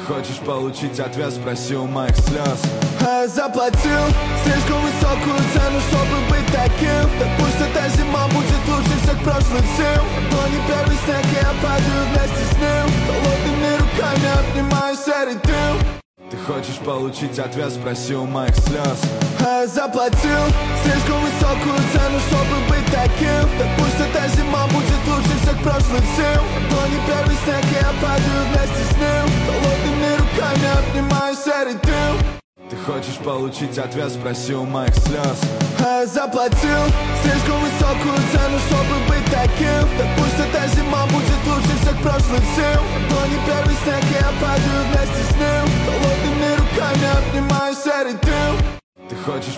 хочешь получить ответ, спроси у моих слез. А я заплатил слишком высокую цену, чтобы быть таким. Так пусть эта зима будет лучше всех прошлых зим. Но не первый снег, и я падаю вместе с ним. Холодными руками обнимаю серый дым. Ты хочешь получить ответ, спроси у моих слез. А я заплатил слишком высокую цену, чтобы быть таким. Так пусть эта зима будет лучше всех прошлых зим. Но не первый снег, и я падаю вместе с ним. Холодными руками обнимаю серый дым. Ты хочешь получить ответ, спроси у моих слез. А я заплатил слишком высокую цену, чтобы быть таким. Так пусть эта зима будет лучше всех прошлых зим. Но не первый снег, и я падаю вместе с ним. Холодными руками обнимаю серый дым. Ты хочешь